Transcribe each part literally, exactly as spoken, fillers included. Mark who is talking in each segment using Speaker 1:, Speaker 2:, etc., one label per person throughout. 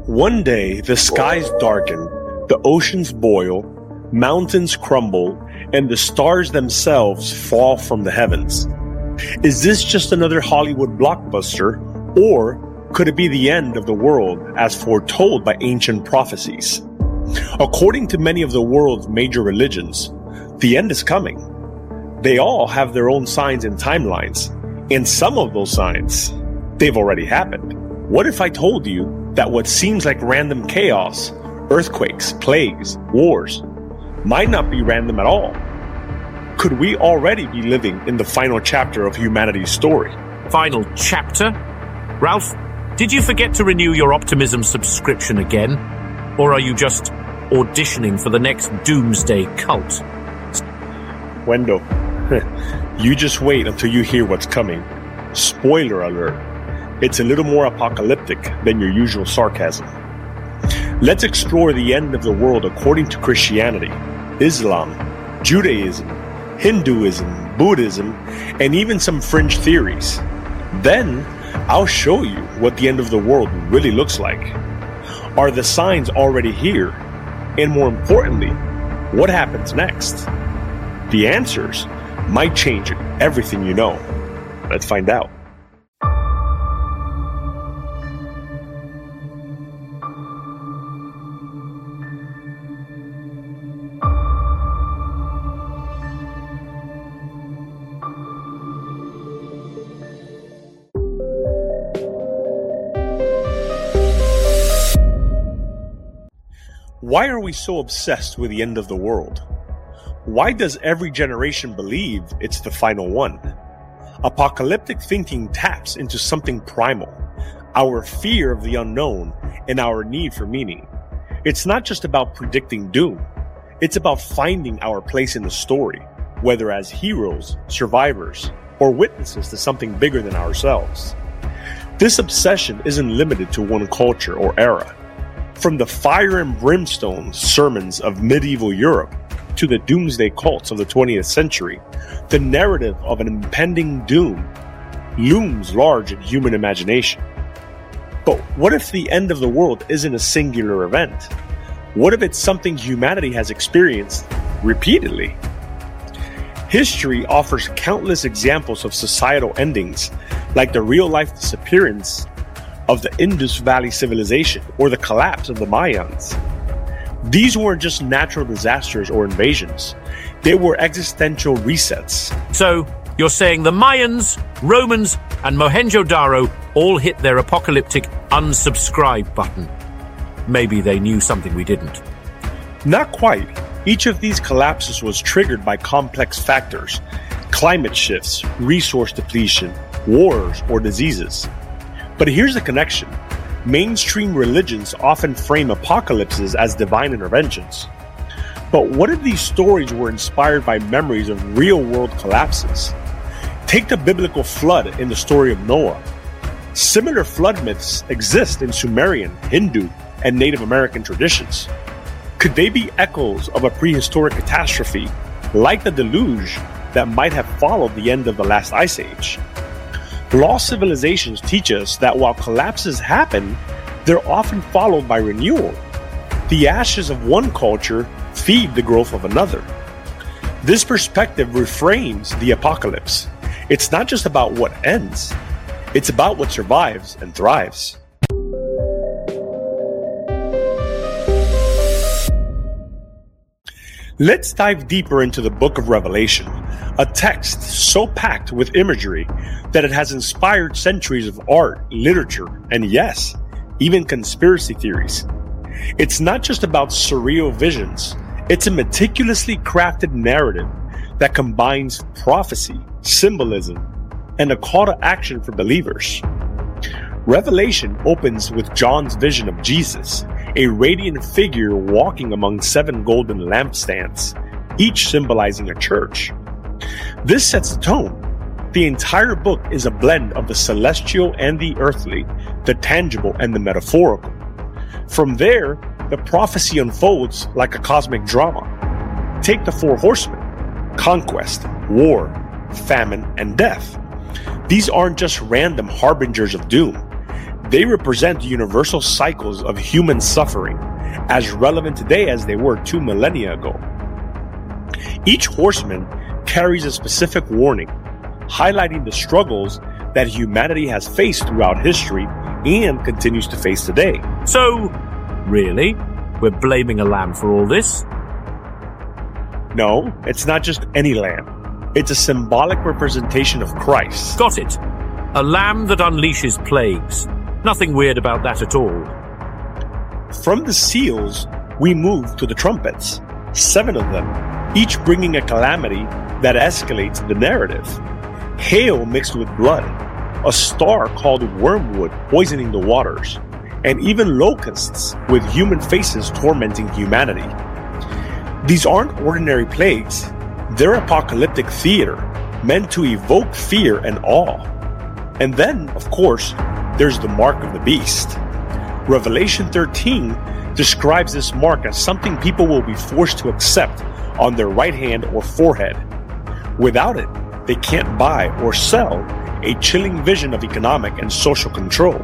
Speaker 1: One day, the skies darken, the oceans boil, mountains crumble, and the stars themselves fall from the heavens. Is this just another Hollywood blockbuster, or could it be the end of the world as foretold by ancient prophecies? According to many of the world's major religions, the end is coming. They all have their own signs and timelines, and some of those signs, they've already happened. What if I told you that what seems like random chaos, earthquakes, plagues, wars, might not be random at all? Could we already be living in the final chapter of humanity's story?
Speaker 2: Final chapter? Ralph, did you forget to renew your Optimism subscription again? Or are you just auditioning for the next doomsday cult?
Speaker 1: Wendell, you just wait until you hear what's coming. Spoiler alert. It's a little more apocalyptic than your usual sarcasm. Let's explore the end of the world according to Christianity, Islam, Judaism, Hinduism, Buddhism, and even some fringe theories. Then, I'll show you what the end of the world really looks like. Are the signs already here? And more importantly, what happens next? The answers might change everything you know. Let's find out. Why are we so obsessed with the end of the world? Why does every generation believe it's the final one? Apocalyptic thinking taps into something primal, our fear of the unknown and our need for meaning. It's not just about predicting doom. It's about finding our place in the story, whether as heroes, survivors, or witnesses to something bigger than ourselves. This obsession isn't limited to one culture or era. From the fire and brimstone sermons of medieval Europe to the doomsday cults of the twentieth century, the narrative of an impending doom looms large in human imagination. But what if the end of the world isn't a singular event? What if it's something humanity has experienced repeatedly? History offers countless examples of societal endings, like the real-life disappearance of the Indus Valley civilization or the collapse of the Mayans. These weren't just natural disasters or invasions. They were existential resets.
Speaker 2: So, you're saying the Mayans, Romans, and Mohenjo-Daro all hit their apocalyptic unsubscribe button. Maybe they knew something we didn't.
Speaker 1: Not quite. Each of these collapses was triggered by complex factors: climate shifts, resource depletion, wars, or diseases. But here's the connection. Mainstream religions often frame apocalypses as divine interventions. But what if these stories were inspired by memories of real-world collapses? Take the biblical flood in the story of Noah. Similar flood myths exist in Sumerian, Hindu, and Native American traditions. Could they be echoes of a prehistoric catastrophe, like the deluge that might have followed the end of the last ice age? Lost civilizations teach us that while collapses happen, they're often followed by renewal. The ashes of one culture feed the growth of another. This perspective reframes the apocalypse. It's not just about what ends, it's about what survives and thrives. Let's dive deeper into the book of Revelation, a text so packed with imagery that it has inspired centuries of art, literature, and yes, even conspiracy theories. It's not just about surreal visions, it's a meticulously crafted narrative that combines prophecy, symbolism, and a call to action for believers. Revelation opens with John's vision of Jesus, a radiant figure walking among seven golden lampstands, each symbolizing a church. This sets the tone. The entire book is a blend of the celestial and the earthly, the tangible and the metaphorical. From there, the prophecy unfolds like a cosmic drama. Take the four horsemen: conquest, war, famine, and death. These aren't just random harbingers of doom. They represent the universal cycles of human suffering, as relevant today as they were two millennia ago. Each horseman carries a specific warning, highlighting the struggles that humanity has faced throughout history and continues to face today.
Speaker 2: So, really, we're blaming a lamb for all this?
Speaker 1: No, it's not just any lamb. It's a symbolic representation of Christ.
Speaker 2: Got it. A lamb that unleashes plagues. Nothing weird about that at all.
Speaker 1: From the seals, we move to the trumpets. Seven of them, each bringing a calamity that escalates the narrative. Hail mixed with blood, a star called wormwood poisoning the waters, and even locusts with human faces tormenting humanity. These aren't ordinary plagues. They're apocalyptic theater, meant to evoke fear and awe. And then, of course, there's the mark of the beast. Revelation thirteen describes this mark as something people will be forced to accept on their right hand or forehead. Without it, they can't buy or sell, a chilling vision of economic and social control.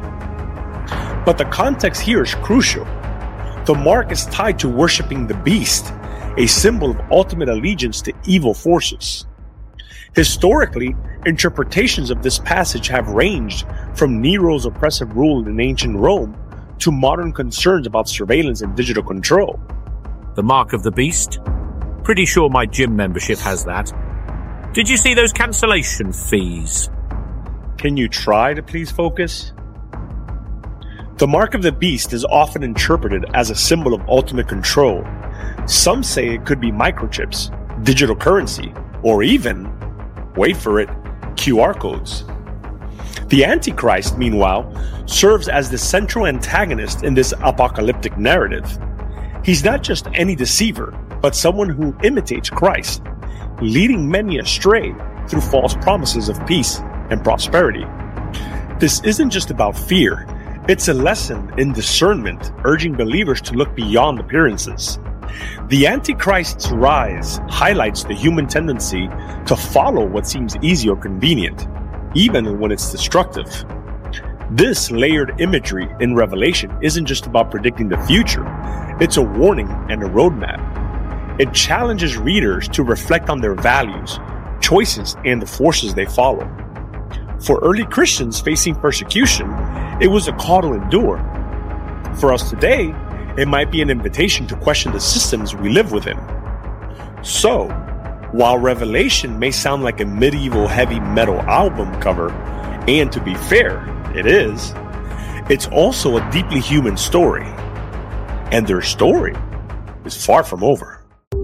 Speaker 1: But the context here is crucial. The mark is tied to worshiping the beast, a symbol of ultimate allegiance to evil forces. Historically, interpretations of this passage have ranged from Nero's oppressive rule in ancient Rome to modern concerns about surveillance and digital control.
Speaker 2: The mark of the beast? Pretty sure my gym membership has that. Did you see those cancellation fees?
Speaker 1: Can you try to please focus? The mark of the beast is often interpreted as a symbol of ultimate control. Some say it could be microchips, digital currency, or even, wait for it, Q R codes. The Antichrist, meanwhile, serves as the central antagonist in this apocalyptic narrative. He's not just any deceiver, but someone who imitates Christ, leading many astray through false promises of peace and prosperity. This isn't just about fear. It's a lesson in discernment, urging believers to look beyond appearances. The Antichrist's rise highlights the human tendency to follow what seems easy or convenient, even when it's destructive. This layered imagery in Revelation isn't just about predicting the future, it's a warning and a roadmap. It challenges readers to reflect on their values, choices, and the forces they follow. For early Christians facing persecution, it was a call to endure. For us today, it might be an invitation to question the systems we live within. So, while Revelation may sound like a medieval heavy metal album cover, and to be fair, it is, it's also a deeply human story. And their story is far from over.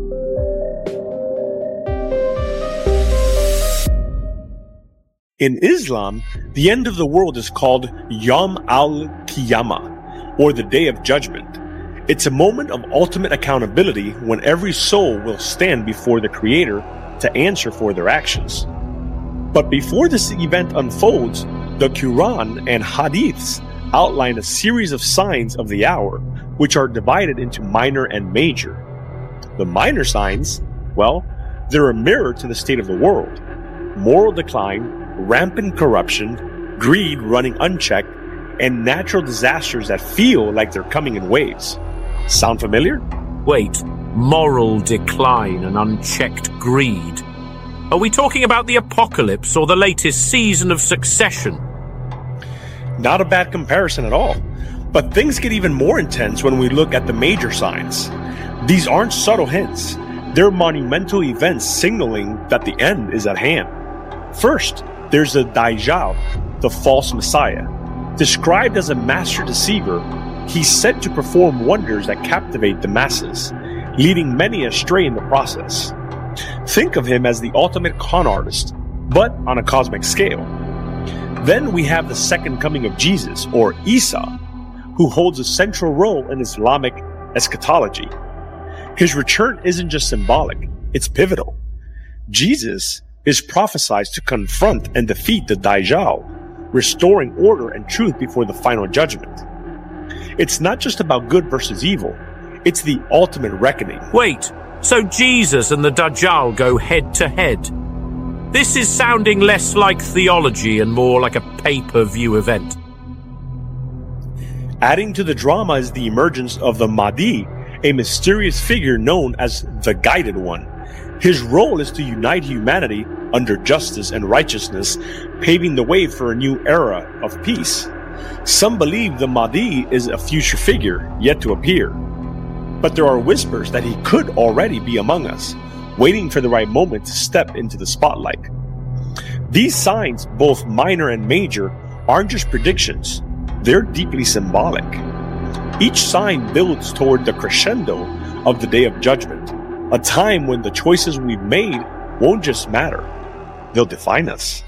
Speaker 1: In Islam, the end of the world is called Yawm al-Qiyamah, or the Day of Judgment. It's a moment of ultimate accountability when every soul will stand before the Creator to answer for their actions. But before this event unfolds, the Quran and Hadiths outline a series of signs of the hour, which are divided into minor and major. The minor signs, well, they're a mirror to the state of the world. Moral decline, rampant corruption, greed running unchecked, and natural disasters that feel like they're coming in waves. Sound familiar?
Speaker 2: Wait, moral decline and unchecked greed. Are we talking about the apocalypse or the latest season of Succession?
Speaker 1: Not a bad comparison at all. But things get even more intense when we look at the major signs. These aren't subtle hints. They're monumental events signaling that the end is at hand. First, there's the Dajjal, the false messiah. Described as a master deceiver, he's said to perform wonders that captivate the masses, leading many astray in the process. Think of him as the ultimate con artist, but on a cosmic scale. Then we have the second coming of Jesus, or Isa, who holds a central role in Islamic eschatology. His return isn't just symbolic, it's pivotal. Jesus is prophesied to confront and defeat the Dajjal, restoring order and truth before the final judgment. It's not just about good versus evil, it's the ultimate reckoning.
Speaker 2: Wait, so Jesus and the Dajjal go head to head? This is sounding less like theology and more like a pay-per-view event.
Speaker 1: Adding to the drama is the emergence of the Mahdi, a mysterious figure known as the Guided One. His role is to unite humanity under justice and righteousness, paving the way for a new era of peace. Some believe the Mahdi is a future figure yet to appear, but there are whispers that he could already be among us, waiting for the right moment to step into the spotlight. These signs, both minor and major, aren't just predictions, they're deeply symbolic. Each sign builds toward the crescendo of the Day of Judgment, a time when the choices we've made won't just matter, they'll define us.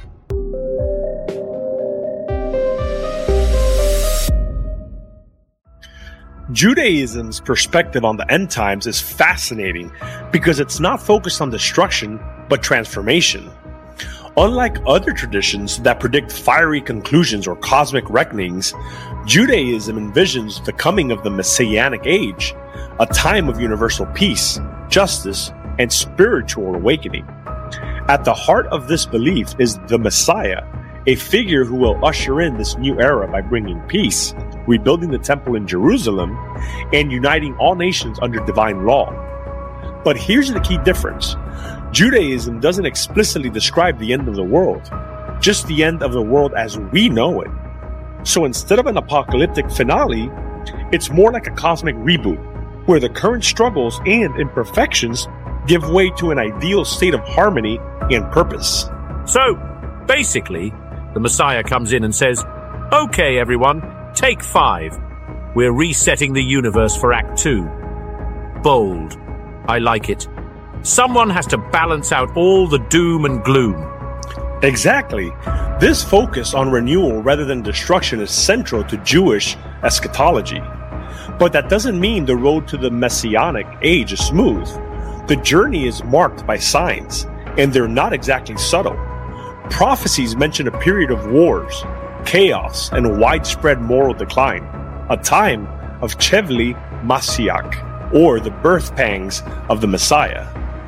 Speaker 1: Judaism's perspective on the end times is fascinating because it's not focused on destruction, but transformation. Unlike other traditions that predict fiery conclusions or cosmic reckonings, Judaism envisions the coming of the Messianic age, a time of universal peace, justice, and spiritual awakening. At the heart of this belief is the Messiah, a figure who will usher in this new era by bringing peace, rebuilding the temple in Jerusalem, and uniting all nations under divine law. But here's the key difference. Judaism doesn't explicitly describe the end of the world, just the end of the world as we know it. So instead of an apocalyptic finale, it's more like a cosmic reboot, where the current struggles and imperfections give way to an ideal state of harmony and purpose.
Speaker 2: So, basically, the Messiah comes in and says, "Okay, everyone, take five. We're resetting the universe for Act Two." Bold. I like it. Someone has to balance out all the doom and gloom.
Speaker 1: Exactly. This focus on renewal rather than destruction is central to Jewish eschatology. But that doesn't mean the road to the Messianic age is smooth. The journey is marked by signs, and they're not exactly subtle. Prophecies mention a period of wars, chaos, and widespread moral decline, a time of Chevli Mashiach, or the birth pangs of the Messiah.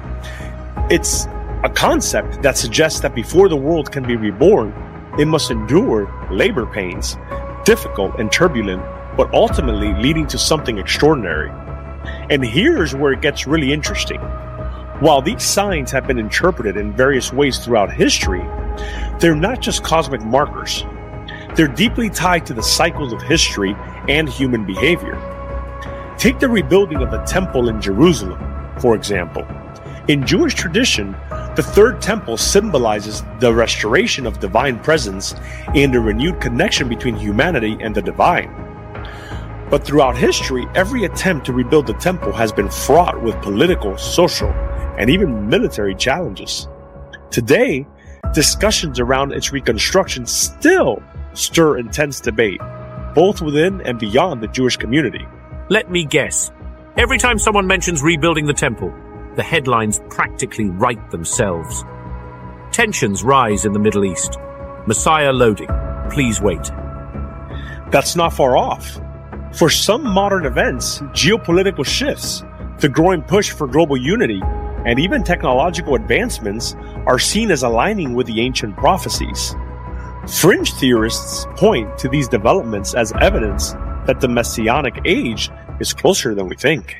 Speaker 1: It's a concept that suggests that before the world can be reborn, it must endure labor pains, difficult and turbulent, but ultimately leading to something extraordinary. And here's where it gets really interesting. While these signs have been interpreted in various ways throughout history, they're not just cosmic markers. They're deeply tied to the cycles of history and human behavior. Take the rebuilding of the temple in Jerusalem, for example. In Jewish tradition, the third temple symbolizes the restoration of divine presence and a renewed connection between humanity and the divine. But throughout history, every attempt to rebuild the temple has been fraught with political, social, and even military challenges. Today, discussions around its reconstruction still stir intense debate, both within and beyond the Jewish community.
Speaker 2: Let me guess. Every time someone mentions rebuilding the temple, the headlines practically write themselves. Tensions rise in the Middle East. Messiah loading. Please wait.
Speaker 1: That's not far off. For some modern events, geopolitical shifts, the growing push for global unity, and even technological advancements are seen as aligning with the ancient prophecies. Fringe theorists point to these developments as evidence that the Messianic age is closer than we think.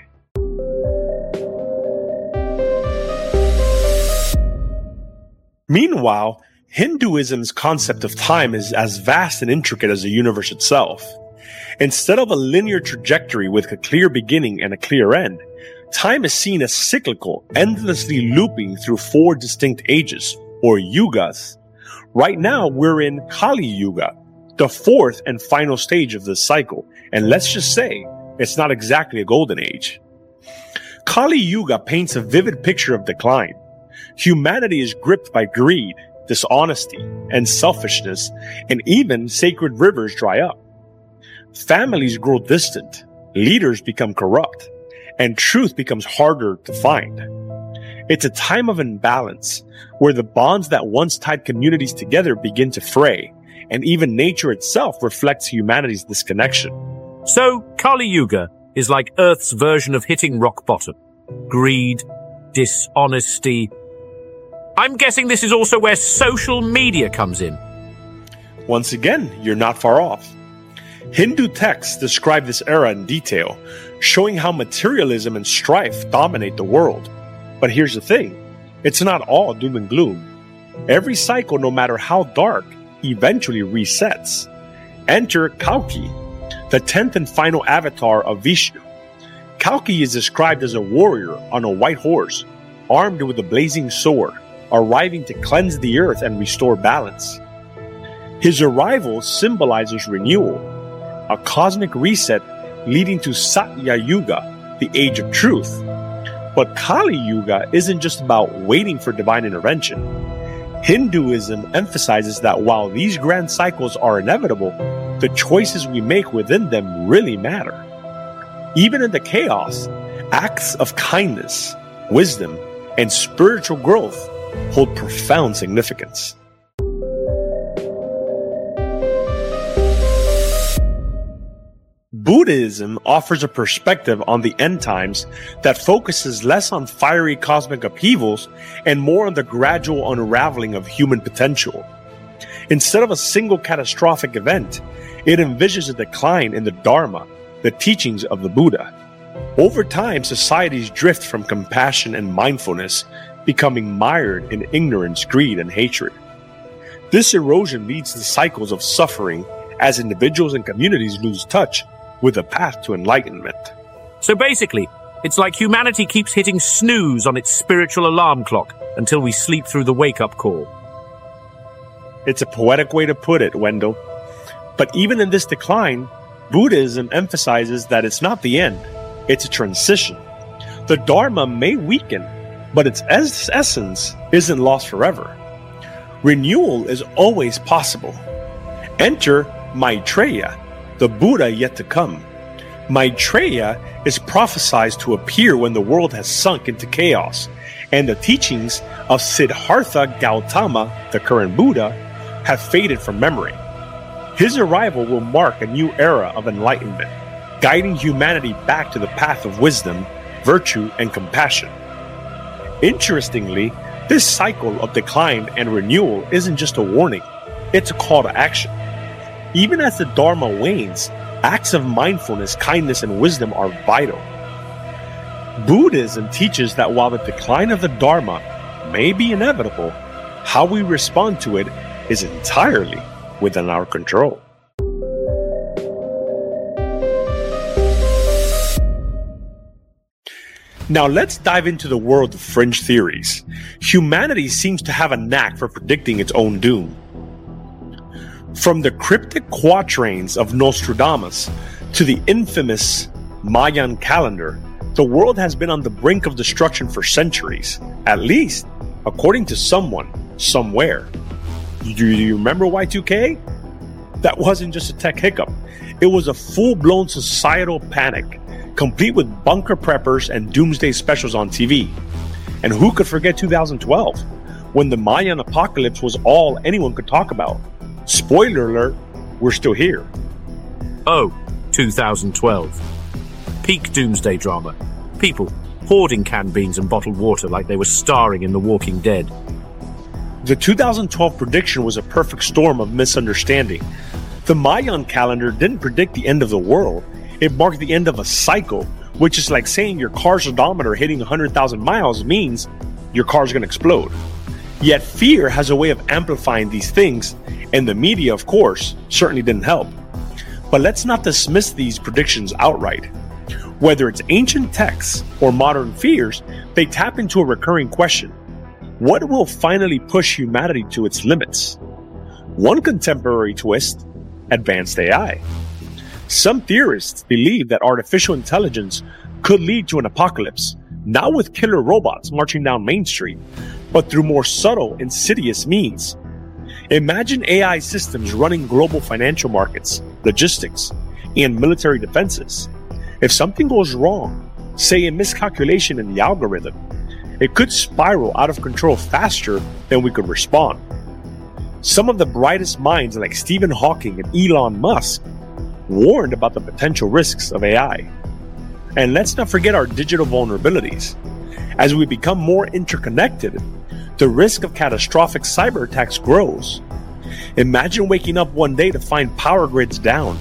Speaker 1: Meanwhile, Hinduism's concept of time is as vast and intricate as the universe itself. Instead of a linear trajectory with a clear beginning and a clear end, time is seen as cyclical, endlessly looping through four distinct ages, or yugas. Right now, we're in Kali Yuga, the fourth and final stage of this cycle, and let's just say, it's not exactly a golden age. Kali Yuga paints a vivid picture of decline. Humanity is gripped by greed, dishonesty, and selfishness, and even sacred rivers dry up. Families grow distant, leaders become corrupt, and truth becomes harder to find. It's a time of imbalance, where the bonds that once tied communities together begin to fray, and even nature itself reflects humanity's disconnection.
Speaker 2: So, Kali Yuga is like Earth's version of hitting rock bottom. Greed, dishonesty. I'm guessing this is also where social media comes in.
Speaker 1: Once again, you're not far off. Hindu texts describe this era in detail, showing how materialism and strife dominate the world. But here's the thing, it's not all doom and gloom. Every cycle, no matter how dark, eventually resets. Enter Kalki, the tenth and final avatar of Vishnu. Kalki is described as a warrior on a white horse, armed with a blazing sword, arriving to cleanse the earth and restore balance. His arrival symbolizes renewal, a cosmic reset leading to Satya Yuga, the age of truth. But Kali Yuga isn't just about waiting for divine intervention. Hinduism emphasizes that while these grand cycles are inevitable, the choices we make within them really matter. Even in the chaos, acts of kindness, wisdom, and spiritual growth hold profound significance. Buddhism offers a perspective on the end times that focuses less on fiery cosmic upheavals and more on the gradual unraveling of human potential. Instead of a single catastrophic event, it envisions a decline in the Dharma, the teachings of the Buddha. Over time, societies drift from compassion and mindfulness, becoming mired in ignorance, greed, and hatred. This erosion leads to cycles of suffering as individuals and communities lose touch with a path to enlightenment.
Speaker 2: So basically, it's like humanity keeps hitting snooze on its spiritual alarm clock until we sleep through the wake-up call.
Speaker 1: It's a poetic way to put it, Wendell. But even in this decline, Buddhism emphasizes that it's not the end, it's a transition. The Dharma may weaken, but its es- essence isn't lost forever. Renewal is always possible. Enter Maitreya, the Buddha yet to come. Maitreya is prophesied to appear when the world has sunk into chaos, and the teachings of Siddhartha Gautama, the current Buddha, have faded from memory. His arrival will mark a new era of enlightenment, guiding humanity back to the path of wisdom, virtue, and compassion. Interestingly, this cycle of decline and renewal isn't just a warning, it's a call to action. Even as the Dharma wanes, acts of mindfulness, kindness, and wisdom are vital. Buddhism teaches that while the decline of the Dharma may be inevitable, how we respond to it is entirely within our control. Now let's dive into the world of fringe theories. Humanity seems to have a knack for predicting its own doom. From the cryptic quatrains of Nostradamus to the infamous Mayan calendar, the world has been on the brink of destruction for centuries, at least according to someone, somewhere. Do you remember Y two K? That wasn't just a tech hiccup. It was a full-blown societal panic, complete with bunker preppers and doomsday specials on T V. And who could forget two thousand twelve, when the Mayan apocalypse was all anyone could talk about? Spoiler alert, we're still here.
Speaker 2: Oh, two thousand twelve. Peak doomsday drama. People hoarding canned beans and bottled water like they were starring in The Walking Dead.
Speaker 1: The two thousand twelve prediction was a perfect storm of misunderstanding. The Mayan calendar didn't predict the end of the world. It marked the end of a cycle, which is like saying your car's odometer hitting one hundred thousand miles means your car's going to explode. Yet fear has a way of amplifying these things, and the media, of course, certainly didn't help. But let's not dismiss these predictions outright. Whether it's ancient texts or modern fears, they tap into a recurring question. What will finally push humanity to its limits? One contemporary twist, advanced A I. Some theorists believe that artificial intelligence could lead to an apocalypse, not with killer robots marching down Main Street, but through more subtle, insidious means. Imagine A I systems running global financial markets, logistics, and military defenses. If something goes wrong, say a miscalculation in the algorithm, it could spiral out of control faster than we could respond. Some of the brightest minds like Stephen Hawking and Elon Musk warned about the potential risks of A I. And let's not forget our digital vulnerabilities. As we become more interconnected, the risk of catastrophic cyber attacks grows. Imagine waking up one day to find power grids down,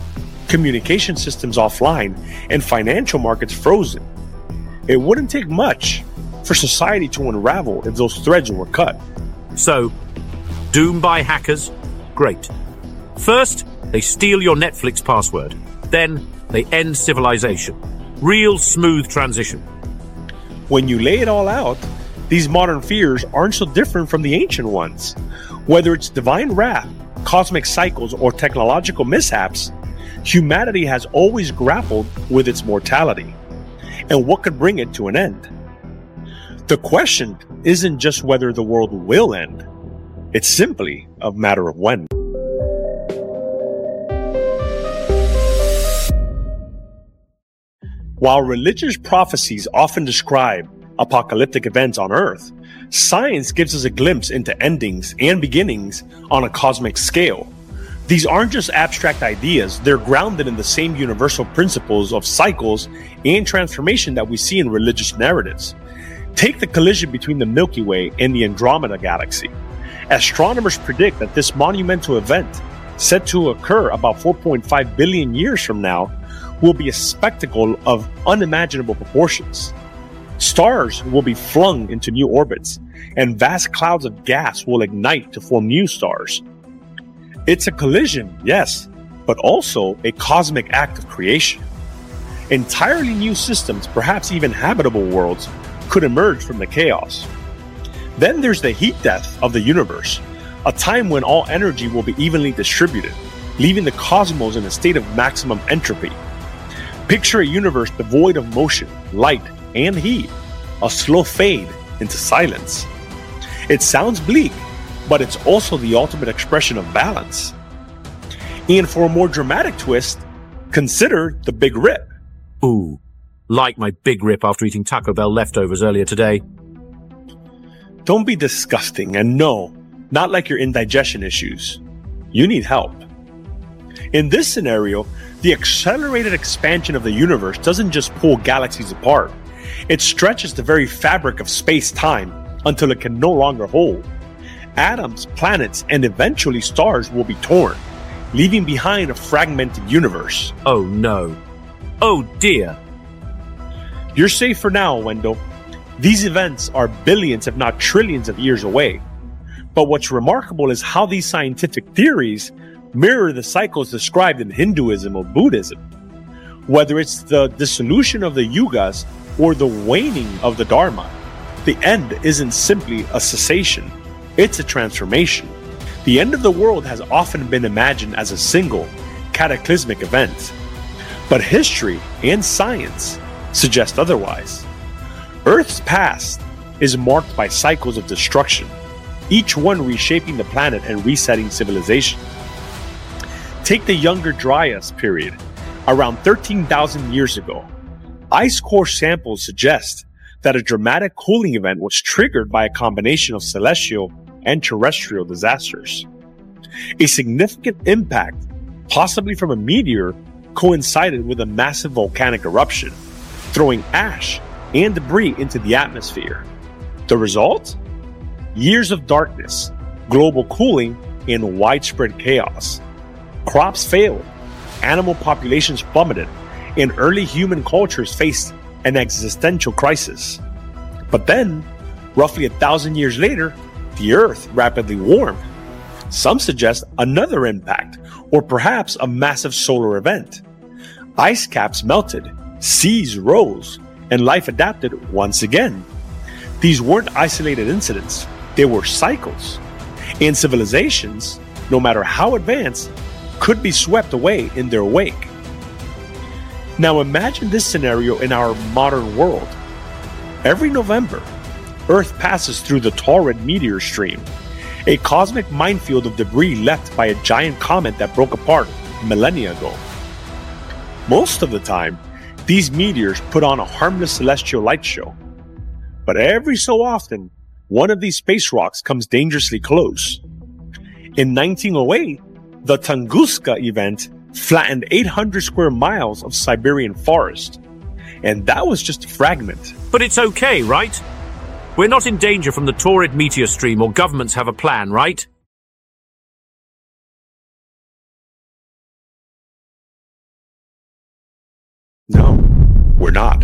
Speaker 1: communication systems offline, and financial markets frozen. It wouldn't take much for society to unravel if those threads were cut.
Speaker 2: So, doomed by hackers? Great. First, they steal your Netflix password. Then, they end civilization. Real smooth transition.
Speaker 1: When you lay it all out, these modern fears aren't so different from the ancient ones. Whether it's divine wrath, cosmic cycles, or technological mishaps, humanity has always grappled with its mortality and what could bring it to an end. The question isn't just whether the world will end, it's simply a matter of when. While religious prophecies often describe apocalyptic events on Earth, science gives us a glimpse into endings and beginnings on a cosmic scale. These aren't just abstract ideas, they're grounded in the same universal principles of cycles and transformation that we see in religious narratives. Take the collision between the Milky Way and the Andromeda Galaxy. Astronomers predict that this monumental event, set to occur about four point five billion years from now, will be a spectacle of unimaginable proportions. Stars will be flung into new orbits, and vast clouds of gas will ignite to form new stars. It's a collision, yes, but also a cosmic act of creation. Entirely new systems, perhaps even habitable worlds, could emerge from the chaos. Then there's the heat death of the universe, a time when all energy will be evenly distributed, leaving the cosmos in a state of maximum entropy. Picture a universe devoid of motion, light, and heat, a slow fade into silence. It sounds bleak, but it's also the ultimate expression of balance. And for a more dramatic twist, consider the Big Rip.
Speaker 2: Ooh, like my big rip after eating Taco Bell leftovers earlier today.
Speaker 1: Don't be disgusting, and no, not like your indigestion issues. You need help. In this scenario, the accelerated expansion of the universe doesn't just pull galaxies apart, it stretches the very fabric of space-time until it can no longer hold. Atoms, planets, and eventually stars will be torn, leaving behind a fragmented universe.
Speaker 2: Oh no. Oh dear.
Speaker 1: You're safe for now, Wendell. These events are billions, if not trillions, of years away. But what's remarkable is how these scientific theories mirror the cycles described in Hinduism or Buddhism. Whether it's the dissolution of the yugas or the waning of the Dharma, the end isn't simply a cessation, it's a transformation. The end of the world has often been imagined as a single, cataclysmic event. But history and science suggest otherwise. Earth's past is marked by cycles of destruction, each one reshaping the planet and resetting civilization. Take the Younger Dryas period, around thirteen thousand years ago. Ice core samples suggest that a dramatic cooling event was triggered by a combination of celestial and terrestrial disasters. A significant impact, possibly from a meteor, coincided with a massive volcanic eruption, throwing ash and debris into the atmosphere. The result? Years of darkness, global cooling, and widespread chaos. Crops failed, animal populations plummeted, and early human cultures faced an existential crisis. But then, roughly a thousand years later, the Earth rapidly warmed. Some suggest another impact, or perhaps a massive solar event. Ice caps melted, seas rose, and life adapted once again. These weren't isolated incidents, they were cycles. And civilizations, no matter how advanced, could be swept away in their wake. Now imagine this scenario in our modern world. Every November, Earth passes through the Taurid meteor stream, a cosmic minefield of debris left by a giant comet that broke apart millennia ago. Most of the time, these meteors put on a harmless celestial light show. But every so often, one of these space rocks comes dangerously close. In nineteen oh eight, the Tunguska event flattened eight hundred square miles of Siberian forest. And that was just a fragment.
Speaker 2: But it's okay, right? We're not in danger from the Taurid meteor stream, or governments have a plan, right?
Speaker 1: we're not.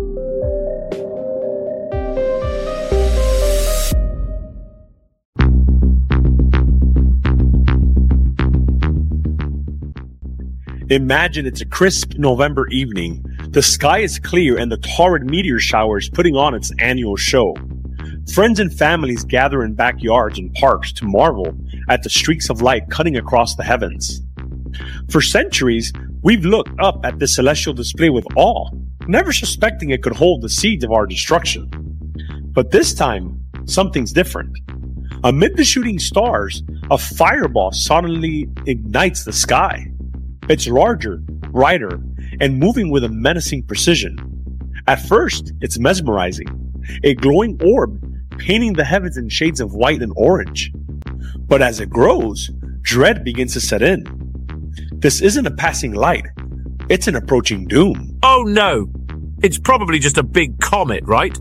Speaker 1: Imagine it's a crisp November evening. The sky is clear and the Taurid meteor shower is putting on its annual show. Friends and families gather in backyards and parks to marvel at the streaks of light cutting across the heavens. For centuries, we've looked up at this celestial display with awe, never suspecting it could hold the seeds of our destruction. But this time, something's different. Amid the shooting stars, a fireball suddenly ignites the sky. It's larger, brighter, and moving with a menacing precision. At first, it's mesmerizing, a glowing orb painting the heavens in shades of white and orange. But as it grows, dread begins to set in. This isn't a passing light, it's an approaching doom.
Speaker 2: Oh no! It's probably just a big comet, right?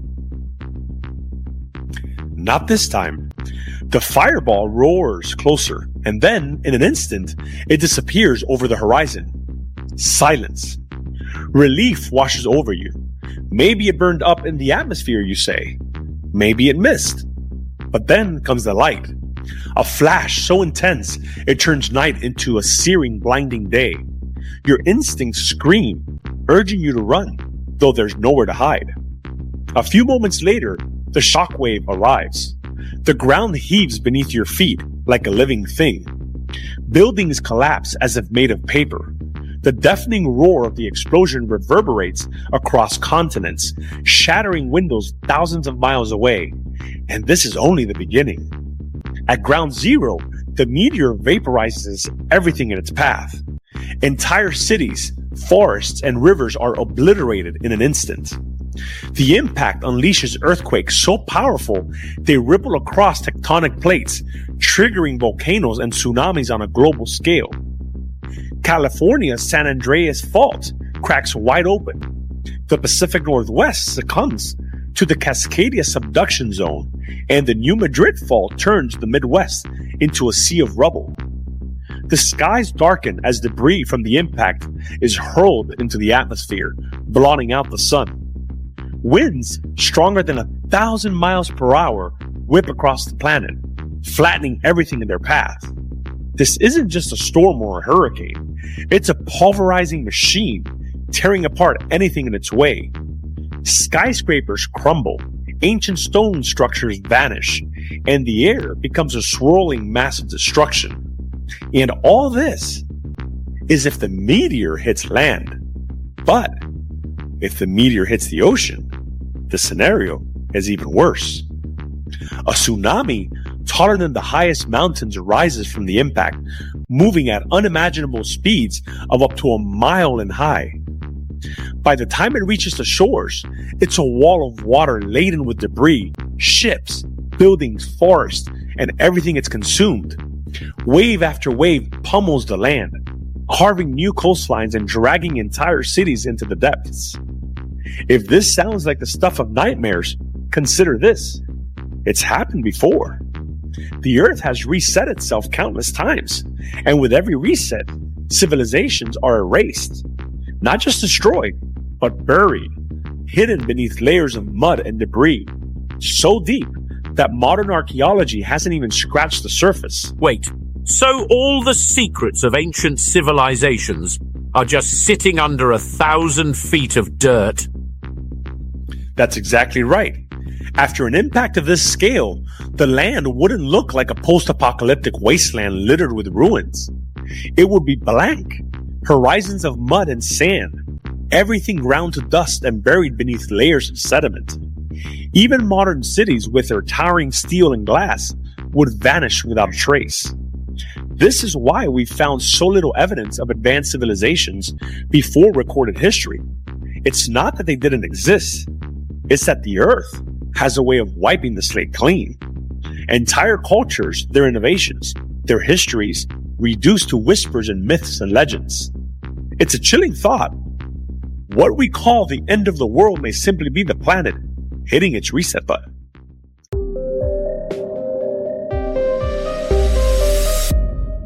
Speaker 1: Not this time. The fireball roars closer, and then, in an instant, it disappears over the horizon. Silence. Relief washes over you. Maybe it burned up in the atmosphere, you say. Maybe it missed. But then comes the light. A flash so intense, it turns night into a searing, blinding day. Your instincts scream, urging you to run, though there's nowhere to hide. A few moments later, the shockwave arrives. The ground heaves beneath your feet like a living thing. Buildings collapse as if made of paper. The deafening roar of the explosion reverberates across continents, shattering windows thousands of miles away. And this is only the beginning. At ground zero, the meteor vaporizes everything in its path. Entire cities, forests, and rivers are obliterated in an instant. The impact unleashes earthquakes so powerful they ripple across tectonic plates, triggering volcanoes and tsunamis on a global scale. California's San Andreas Fault cracks wide open. The Pacific Northwest succumbs to the Cascadia subduction zone, and the New Madrid Fault turns the Midwest into a sea of rubble. The skies darken as debris from the impact is hurled into the atmosphere, blotting out the sun. Winds stronger than a thousand miles per hour whip across the planet, flattening everything in their path. This isn't just a storm or a hurricane. It's a pulverizing machine, tearing apart anything in its way. Skyscrapers crumble, ancient stone structures vanish, and the air becomes a swirling mass of destruction. And all this is if the meteor hits land. But if the meteor hits the ocean, the scenario is even worse. A tsunami taller than the highest mountains rises from the impact, moving at unimaginable speeds of up to a mile in high. By the time it reaches the shores, it's a wall of water laden with debris, ships, buildings, forests, and everything it's consumed. Wave after wave pummels the land, carving new coastlines and dragging entire cities into the depths. If this sounds like the stuff of nightmares, consider this. It's happened before. The Earth has reset itself countless times, and with every reset, civilizations are erased. Not just destroyed, but buried, hidden beneath layers of mud and debris, so deep that modern archaeology hasn't even scratched the surface.
Speaker 2: Wait, so all the secrets of ancient civilizations are just sitting under a thousand feet of dirt?
Speaker 1: That's exactly right. After an impact of this scale, the land wouldn't look like a post-apocalyptic wasteland littered with ruins. It would be blank, horizons of mud and sand, everything ground to dust and buried beneath layers of sediment. Even modern cities with their towering steel and glass would vanish without a trace. This is why we found so little evidence of advanced civilizations before recorded history. It's not that they didn't exist, it's that the Earth has a way of wiping the slate clean. Entire cultures, their innovations, their histories, reduced to whispers and myths and legends. It's a chilling thought. What we call the end of the world may simply be the planet hitting its reset button.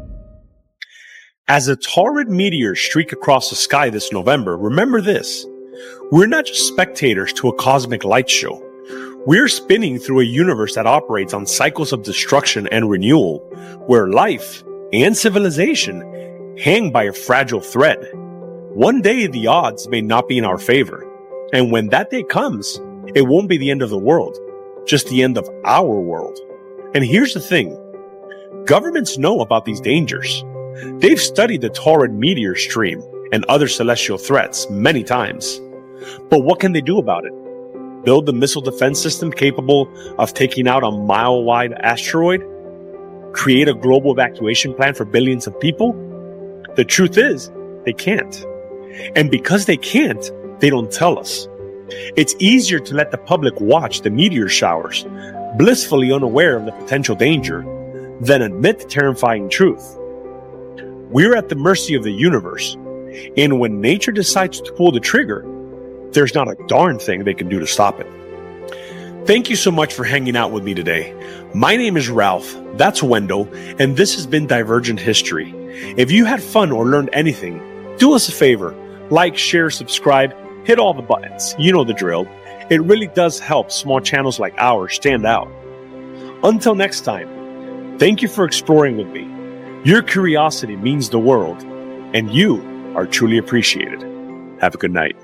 Speaker 1: As a Taurid meteor streak across the sky this November, remember this. We're not just spectators to a cosmic light show. We're spinning through a universe that operates on cycles of destruction and renewal, where life and civilization hang by a fragile thread. One day the odds may not be in our favor, and when that day comes, it won't be the end of the world, just the end of our world. And here's the thing. Governments know about these dangers. They've studied the Taurid meteor stream and other celestial threats many times. But what can they do about it? Build the missile defense system capable of taking out a mile-wide asteroid? Create a global evacuation plan for billions of people? The truth is, they can't. And because they can't, they don't tell us. It's easier to let the public watch the meteor showers, blissfully unaware of the potential danger, than admit the terrifying truth. We're at the mercy of the universe, and when nature decides to pull the trigger, there's not a darn thing they can do to stop it. Thank you so much for hanging out with me today. My name is Ralph, that's Wendell, and this has been Divergent History. If you had fun or learned anything, do us a favor. Like, share, subscribe, hit all the buttons. You know the drill. It really does help small channels like ours stand out. Until next time, thank you for exploring with me. Your curiosity means the world, and you are truly appreciated. Have a good night.